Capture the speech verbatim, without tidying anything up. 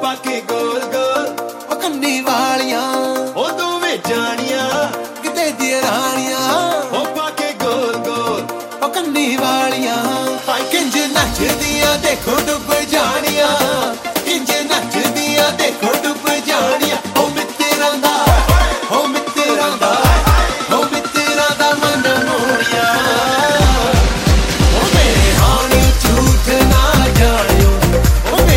पाके गोल गोल ओ कन्नी वालियां ओ दोवें जानियां किते दी रानियां ओ पाके गोल गोल ओ कन्नी वालियां हाय किंज नचदियां देखो डुब जानियां।